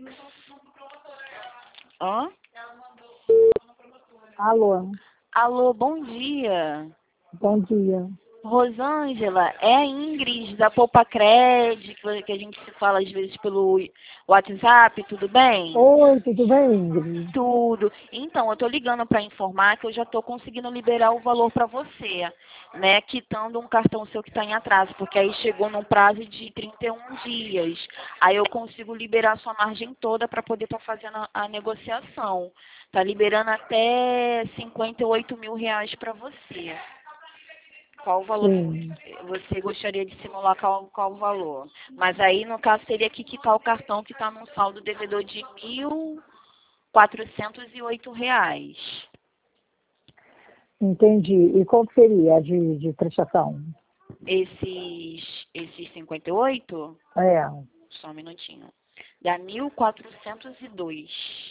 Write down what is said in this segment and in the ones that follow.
Hã? Alô, Alô, bom dia. bom dia. Rosângela, é a Ingrid da Poupa Cred, que a gente se fala às vezes pelo WhatsApp, tudo bem? Oi, tudo bem, Ingrid? Tudo. Então, eu tô ligando para informar que eu já tô conseguindo liberar o valor para você, né? Quitando um cartão seu que está em atraso, porque aí chegou num prazo de 31 dias. Aí eu consigo liberar a sua margem toda para poder estar fazendo a negociação. Tá liberando até R$ 58.000 para você. Qual o valor Sim, você gostaria de simular qual o valor? Mas aí, no caso, teria que quitar o cartão que está num saldo devedor de R$ 1.408. entendi. E qual seria a de prestação? Esses 58, É, só um minutinho, dá 1.402.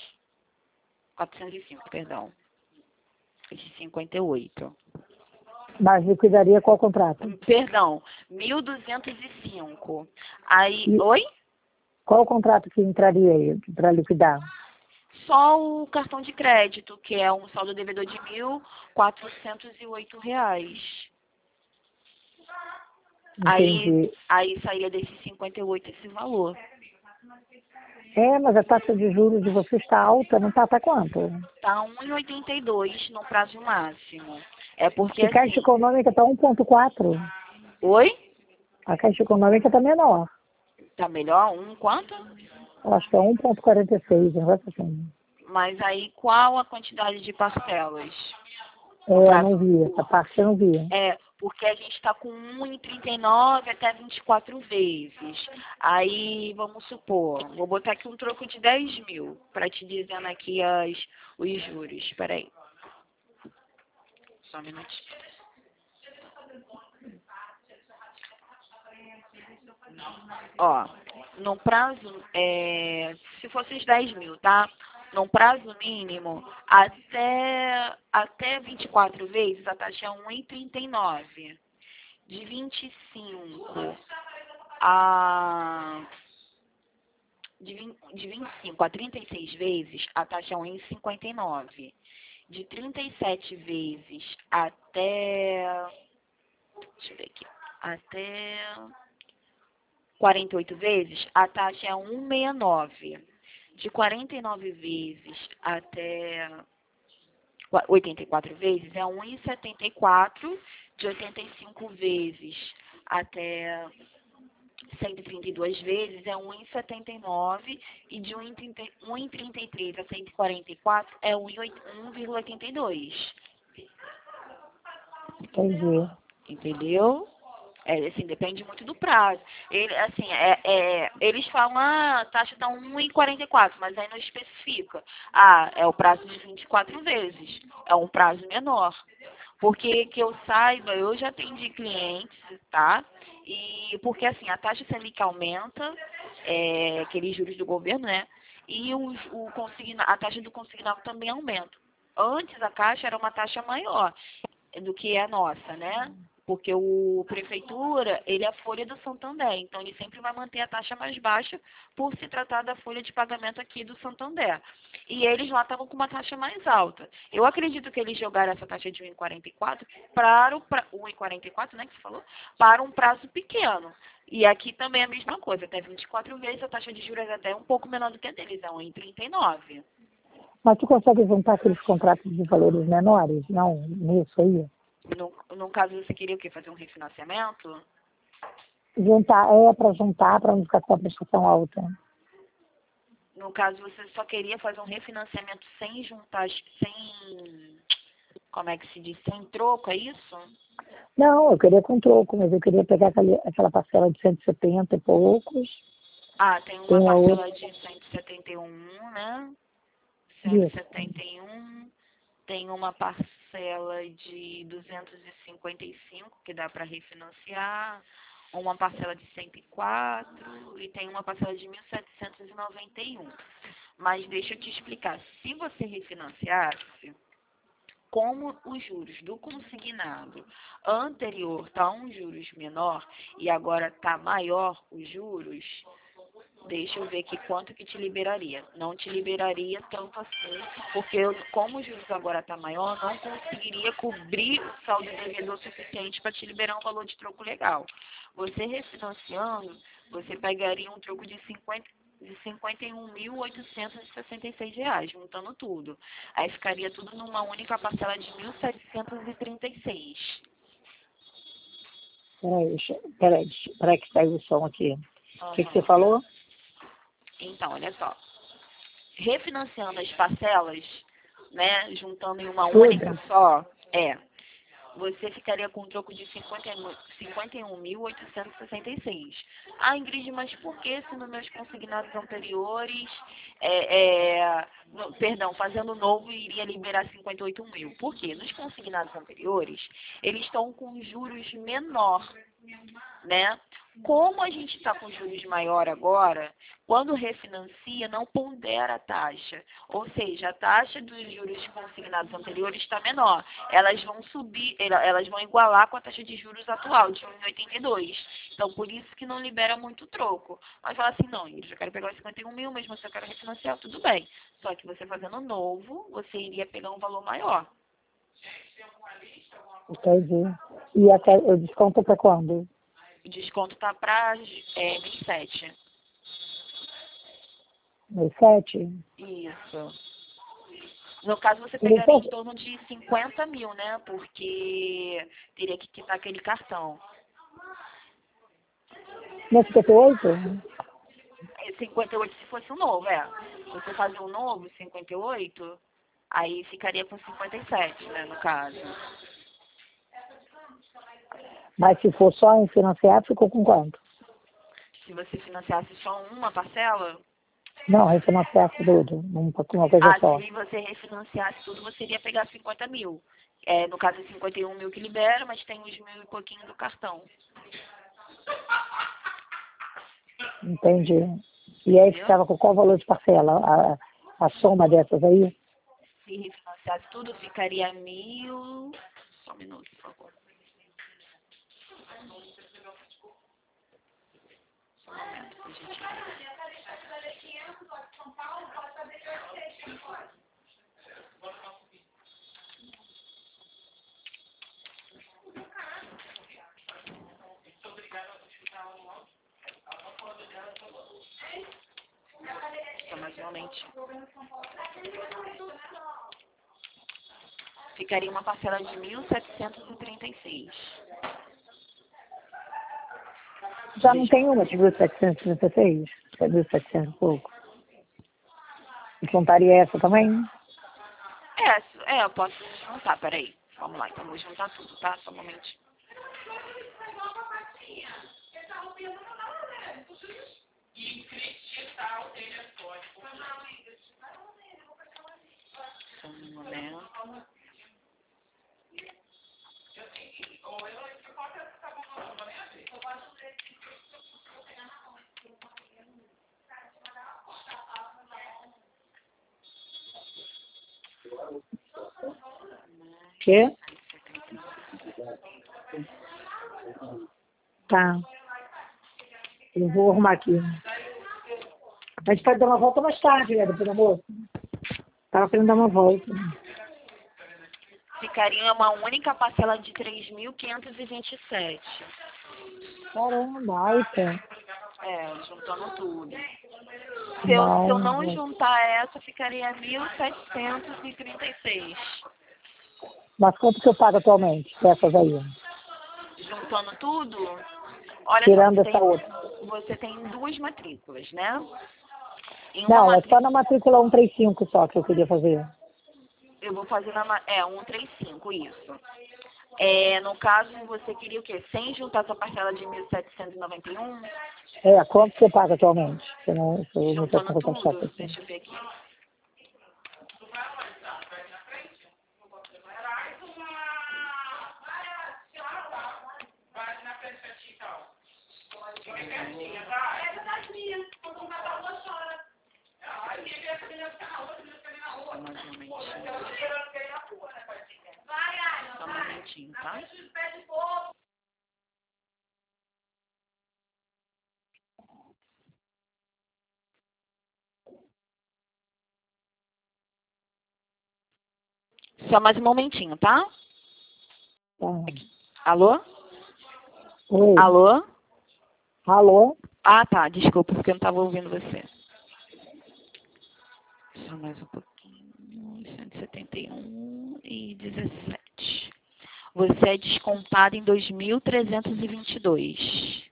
405, perdão. Esses 58. mas liquidaria qual contrato? Perdão, 1.205. Aí, E oi? qual o contrato que entraria aí para liquidar? Só o cartão de crédito, que é um saldo devedor de R$ 1.408. Entendi. Aí saía desses 58 esse valor. É, mas a taxa de juros de vocês está alta, não está até quanto? Tá 1,82 no prazo máximo. É porque E Caixa assim. Econômica está 1,4. Oi? A Caixa Econômica está menor. Tá melhor? Quanto? Eu acho que é 1,46, um negócio assim. Mas aí qual a quantidade de parcelas? No É, prazo. não vi, essa parte eu não vi. É, porque a gente está com 1,39 até 24 vezes. Aí, vamos supor, vou botar aqui um troco de 10 mil, para te dizendo aqui os juros. Espera aí. Só um minutinho. Ó, no prazo, se fosse os 10 mil, tá? Num prazo mínimo, até 24 vezes, a taxa é 1,39. De 25 a de 25 a 36 vezes, a taxa é 1,59. De 37 vezes até, deixa eu ver aqui, até 48 vezes, a taxa é 1,69. De 49 vezes até 84 vezes é 1,74. De 85 vezes até 132 vezes é 1,79 e de 1,33 a 144 é 1,82. Entendi. Entendeu? É, assim, depende muito do prazo. Assim, eles falam, a taxa está 1,44, mas aí não especifica. Ah, é o prazo de 24 vezes. É um prazo menor. Porque que eu saiba, eu já atendi clientes, tá? E porque assim, a taxa Selic aumenta, aqueles juros do governo, né? E a taxa do consignado também aumenta. Antes a Caixa era uma taxa maior do que a nossa, né? Porque o prefeitura, ele é a folha do Santander, então ele sempre vai manter a taxa mais baixa por se tratar da folha de pagamento aqui do Santander. E eles lá estavam com uma taxa mais alta. Eu acredito que eles jogaram essa taxa de 1,44 para o 1,44, né, que você falou, para um prazo pequeno. E aqui também é a mesma coisa, até 24 vezes a taxa de juros é até um pouco menor do que a deles, é 1,39. Mas tu consegue juntar aqueles contratos de valores menores? Não, nisso aí? No caso, você queria o quê? Fazer um refinanciamento? Juntar, para juntar, para não ficar com a prestação alta. No caso, você só queria fazer um refinanciamento sem juntar, sem, como é que se diz, sem troco, é isso? Não, eu queria com troco, mas eu queria pegar aquela parcela de 170 e poucos. Ah, tem uma Tem a outra. parcela de 171, né? Isso. 171. Tem uma parcela de 255 que dá para refinanciar. Uma parcela de 104 e tem uma parcela de 1.791. Mas deixa eu te explicar. Se você refinanciasse, como os juros do consignado anterior está um juros menor e agora está maior os juros, Deixa eu ver aqui quanto que te liberaria. Não te liberaria tanto assim, porque como o juros agora está maior, não conseguiria cobrir o saldo devedor suficiente para te liberar um valor de troco legal. Você refinanciando, você pegaria um troco de 51.866 reais, juntando tudo. Aí ficaria tudo numa única parcela de 1.736. Peraí que saiu o som aqui. O que você Aham. falou? Então, olha só. Refinanciando as parcelas, né, juntando em uma única Tudo. só, você ficaria com um troco de 51.866. Ah, Ingrid, mas por que se nos meus consignados anteriores, perdão, fazendo novo iria liberar 58 mil? Por quê? Nos consignados anteriores, eles estão com juros menor, né? Como a gente está com juros maior agora, quando refinancia, não pondera a taxa. Ou seja, a taxa dos juros consignados anteriores está menor. Elas vão subir, elas vão igualar com a taxa de juros atual, de 1,82. Então, por isso que não libera muito troco. Mas fala assim, não, eu já quero pegar os 51 mil, mas você quer refinanciar, tudo bem. Só que você fazendo novo, você iria pegar um valor maior. Entendi. E o desconto para quando? O desconto está para 27. 17? Isso. No caso, você Eu pegaria em posso- torno de 50 mil, né? Porque teria que quitar aquele cartão. Não é 58? 58 se fosse um novo, Você fazer um novo, 58, aí ficaria com 57, né, no caso. Mas se for só em financiar, ficou com quanto? Se você financiasse só uma parcela, Não, refinanciar tudo, uma coisa só. se você refinanciasse tudo, você iria pegar 50 mil. No caso, é 51 mil que libera, mas tem uns mil e pouquinho do cartão. Entendi. E aí Entendeu? ficava com qual valor de parcela? A soma dessas aí? Se refinanciasse tudo, ficaria 1.000. Só um minuto, por favor. Só um momento, por gentileza. Só mais um momentinho. Ficaria uma parcela de 1.736. Já não tem uma de 1.736? É 1.700 e pouco. E contaria essa também? Eu posso juntar, peraí. Vamos lá, então vou juntar tudo, tá? Só um momentinho. Só um momento. Quê? Tá. Eu vou arrumar aqui. A gente pode dar uma volta mais tarde, né? Depois do almoço. Tava querendo dar uma volta. Ficaria uma única parcela de 3.527. Caramba, Aita. Juntando tudo. Se eu Não. não juntar essa, ficaria 1.736. Mas quanto que eu pago atualmente dessas aí? Juntando tudo, olha só, Tirando essa outra. você tem duas matrículas, né? Em uma Não, é só matrícula, na matrícula 135 só que eu queria fazer. eu vou fazer 135, isso. No caso, você queria o quê? Sem juntar sua parcela de 1.791, Quanto que eu pago atualmente? Se eu não sei juntando como eu tudo, assim. deixa eu ver aqui. Só mais um momentinho. Só um momentinho, tá? Só mais um momentinho, tá? Tá. Alô? Oi. Alô? Alô? Ah, tá. Desculpa, porque eu não estava ouvindo você. Só mais um pouquinho. 171,17. Você é descontado em 2.322.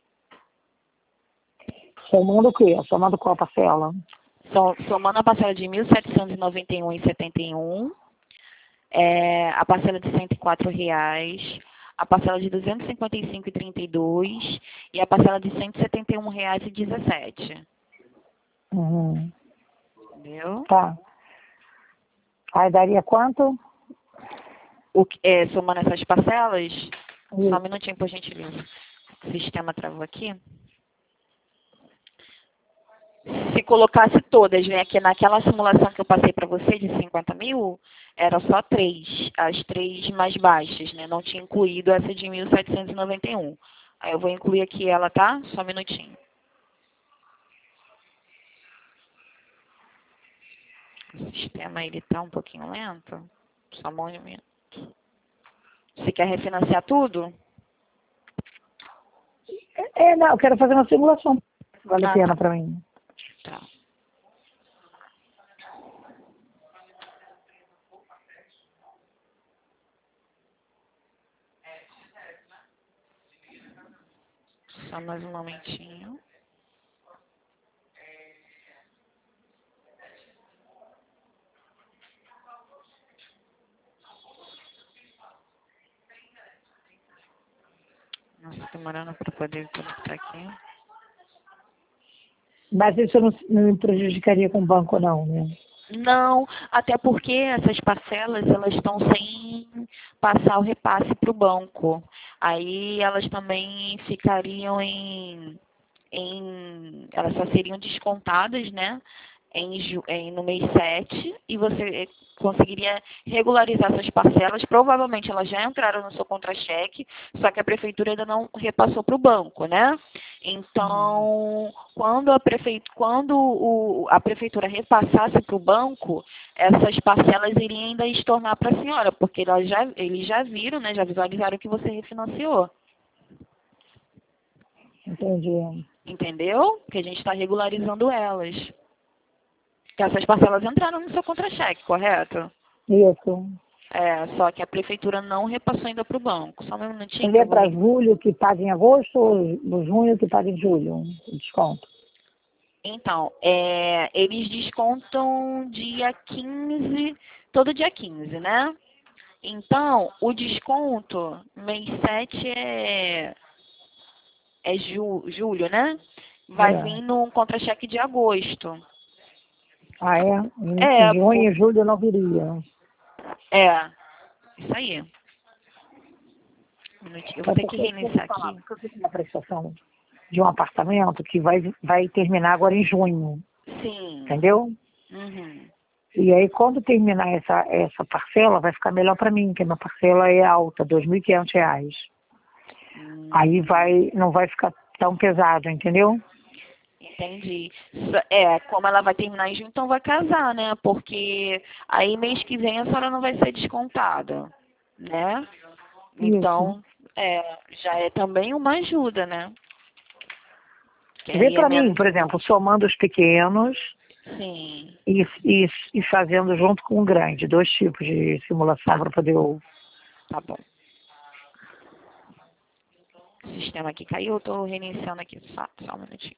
Somando o quê? Somando qual parcela? Somando a parcela de 1.791,71, a parcela de R$ 104, a parcela de 255,32 e a parcela de R$ 171,17. Uhum. Entendeu? Tá. Aí daria quanto? Somando essas parcelas, só um Isso. minutinho, por gentileza. O sistema travou aqui. Se colocasse todas, né, que naquela simulação que eu passei para você de 50 mil, era só três, as três mais baixas, né? Não tinha incluído essa de 1.791. Aí eu vou incluir aqui ela, tá? Só um minutinho. O sistema, ele tá um pouquinho lento. Só um momento. Você quer refinanciar tudo? Não, eu quero fazer uma simulação. Vale a Ah, pena tá. pra mim. Tá. Só mais um momentinho. Nossa, demorando para poder conectar aqui. Mas isso não me prejudicaria com o banco, não, né? Não, até porque essas parcelas elas estão sem passar o repasse para o banco. Aí elas também ficariam elas só seriam descontadas, né? No mês 7 e você conseguiria regularizar essas parcelas. Provavelmente elas já entraram no seu contra-cheque, só que a prefeitura ainda não repassou para o banco, né? Então, quando a prefeitura repassasse para o banco, essas parcelas iriam ainda estornar para a senhora, porque eles já viram, né? Já visualizaram que você refinanciou. Entendi. Entendeu? Que a gente está regularizando elas. Que essas parcelas entraram no seu contra-cheque, correto? Isso. Só que a prefeitura não repassou ainda para o banco. Só um minutinho Ele que é eu vou... para julho que paga em agosto ou no junho que paga em julho? O desconto. Então, eles descontam dia 15, todo dia 15, né? Então, o desconto, mês 7 julho, né? Vai É. vir no contra-cheque de agosto. Ah, é? Em É, junho e julho eu não viria. é, isso aí. Um minutinho. Eu vou É ter que porque, deixa eu reiniciar falar, aqui. porque eu tenho uma prestação de um apartamento que vai terminar agora em junho, Sim. entendeu? Uhum. E aí, quando terminar essa parcela, vai ficar melhor para mim, porque a minha parcela é alta, R$ 2.500. Aí Hum, não vai ficar tão pesado, entendeu? entendi. Como ela vai terminar em junho, então vai casar, né? Porque aí mês que vem a senhora não vai ser descontada, né? Isso. Então, já é também uma ajuda, né? Que Vê aí é para mim, menos. por exemplo, somando os pequenos Sim, e fazendo junto com o grande, dois tipos de simulação tá, para poder. tá bom. O sistema aqui caiu, eu tô reiniciando aqui, só um minutinho.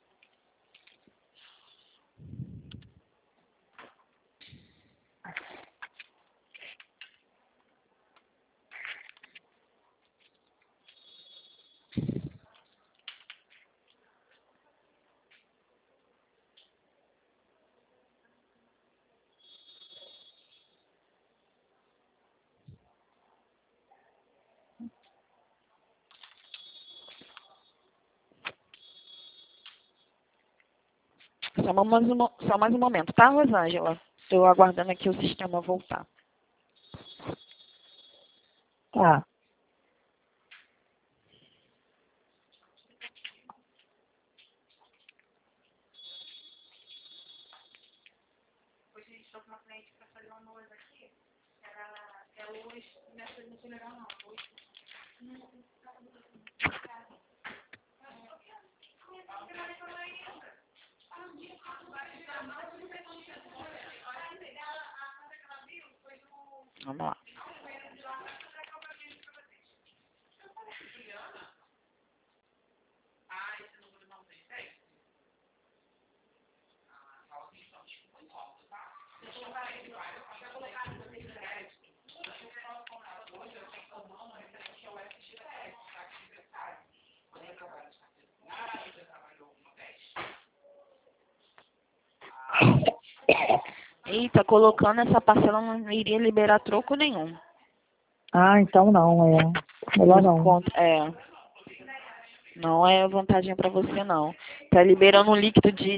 Só mais um momento, tá, Rosângela? Estou aguardando aqui o sistema voltar. Tá. Vamos lá. Eita, colocando essa parcela não iria liberar troco nenhum. Ah, então não, é. Melhor não. Não é vantagem para você, não. Tá liberando um líquido de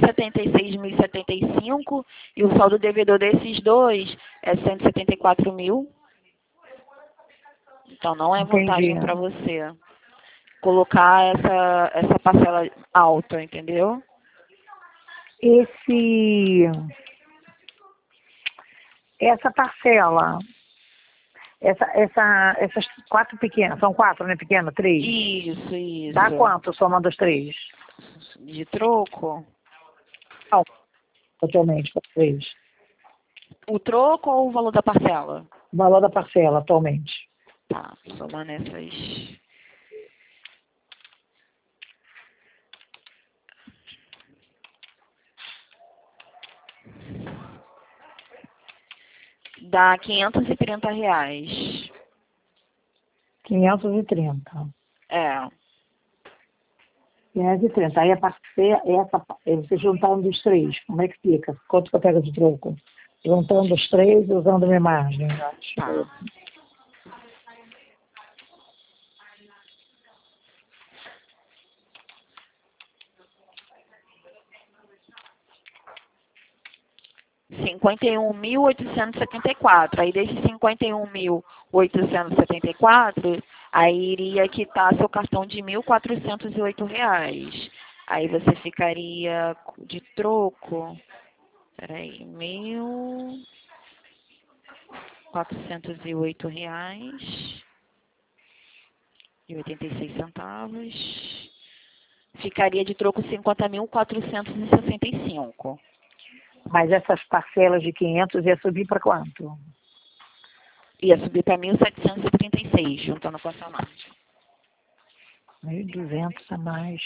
176.075 e o saldo devedor desses dois é 174 mil. Então, não é Entendi. vantagem para você colocar essa parcela alta, entendeu? Essa parcela, essas 4 pequenas, são 4, né? Pequena, 3? Isso. Dá quanto somando os 3? De troco? Não, atualmente, 3. O troco ou o valor da parcela? O valor da parcela, atualmente. Tá, somando essas. Dá R$ 530. 530. É. 530. Aí a parcela, você juntando os 3, como é que fica? Quanto que eu pego de troco? Juntando os 3 e usando minha margem. Tá. R$ 51.874. Aí desses R$ 51.874, aí iria quitar seu cartão de R$ 1.408. Aí você ficaria de troco. Peraí, R$ 1.408,86. Ficaria de troco 50.465. Mas essas parcelas de 500 ia subir para quanto? Ia subir para 1.736, juntando com essa margem. 1.200 a mais.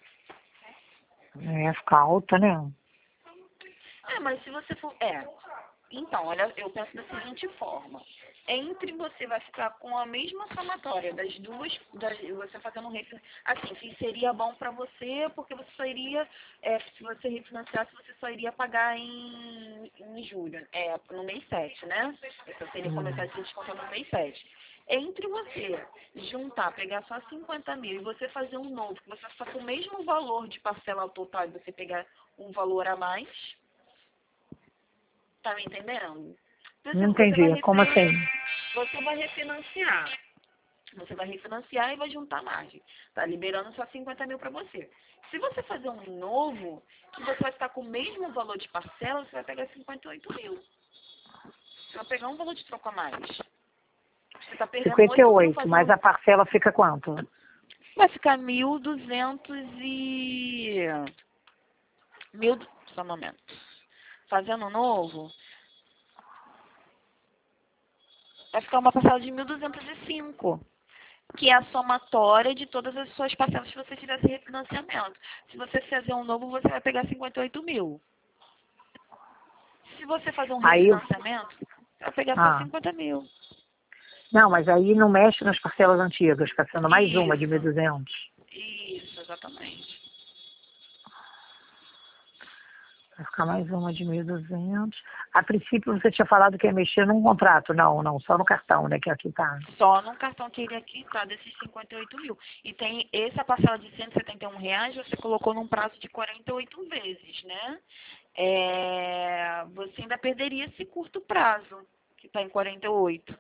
Ia ficar alta, né? Mas se você for... Então, olha, eu penso da seguinte forma. Entre você vai ficar com a mesma somatória das duas, você fazendo um refinanciamento. Assim, que seria bom para você, porque você só iria, se você refinanciasse, você só iria pagar em julho, no mês 7, né? Você seria começar a se descontar no mês 7. Entre você juntar, pegar só 50 mil e você fazer um novo, que você faça o mesmo valor de parcela ao total e você pegar um valor a mais, tá me entendendo? Não entendi. Como assim? Você vai refinanciar. Você vai refinanciar e vai juntar margem. Tá liberando só 50 mil para você. Se você fazer um novo, que você vai ficar com o mesmo valor de parcela, você vai pegar 58 mil. Você vai pegar um valor de troco a mais. Você tá perdendo 58, mas a parcela fica quanto? Vai ficar 1.200 e... Só um momento. Fazendo um novo, vai ficar uma parcela de 1.205, que é a somatória de todas as suas parcelas se você fizesse refinanciamento. Se você fizer um novo, você vai pegar 58 mil. Se você fazer um refinanciamento, você vai pegar só 50 mil. Não, mas aí não mexe nas parcelas antigas, fica sendo mais uma de 1.200. Isso, exatamente. Vai ficar mais uma de 1.200. A princípio você tinha falado que ia mexer num contrato. Não, só no cartão, né? Que aqui tá. Só no cartão que ele aqui tá desses 58 mil. E tem essa parcela de R$ 171, você colocou num prazo de 48 vezes, né? Você ainda perderia esse curto prazo, que está em 48.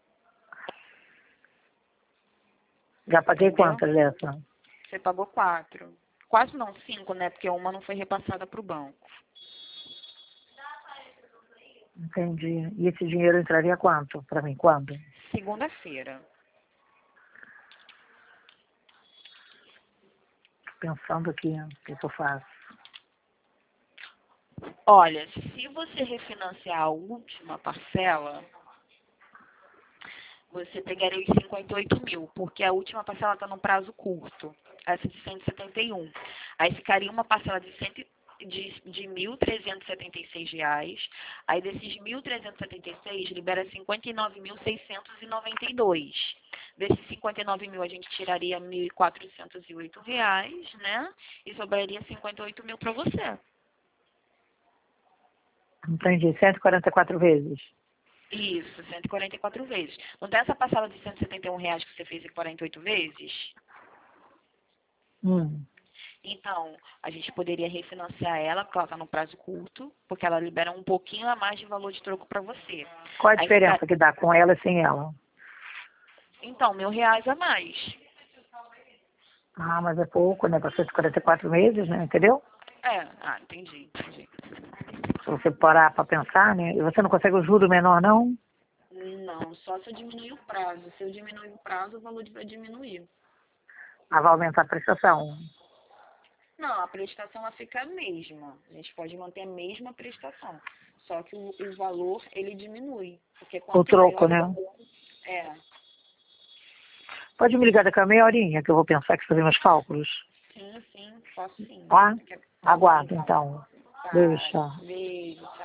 Já paguei quantas dessa? Você pagou 4. 4 não, 5, né? Porque uma não foi repassada para o banco. Entendi. E esse dinheiro entraria quanto? Para mim, quando? Segunda-feira. Pensando aqui, o que eu faço? Olha, se você refinanciar a última parcela, você pegaria os 58 mil, porque a última parcela está num prazo curto, essa de 171. Aí ficaria uma parcela de R$ 1.376. Aí desses 1.376 libera 59.692. Desses 59 mil a gente tiraria R$ 1.408, né? E sobraria 58 mil para você. Entendi. 144 vezes. Isso, 144 vezes. Não tem essa parcela de R$ 171 que você fez em 48 vezes? Então, a gente poderia refinanciar ela, porque ela está no prazo curto, porque ela libera um pouquinho a mais de valor de troco para você. Qual a diferença que dá com ela e sem ela? Então, R$ 1.000 a mais. Ah, mas é pouco, né? Para 144 meses, né? Entendeu? Entendi. Se você parar para pensar, né? E você não consegue o juro menor, não? Não, só se eu diminuir o prazo. Se eu diminuir o prazo, o valor vai diminuir. Ah, vai aumentar a prestação. Não, a prestação ela fica a mesma. A gente pode manter a mesma prestação. Só que o valor, ele diminui. Porque O quanto troco, maior o né? valor... Pode me ligar daqui a meia horinha, que eu vou pensar que fazer meus cálculos. Sim, posso sim. Tá? Tá bom, Aguardo, então. Tá, Deixa. beijo, tchau.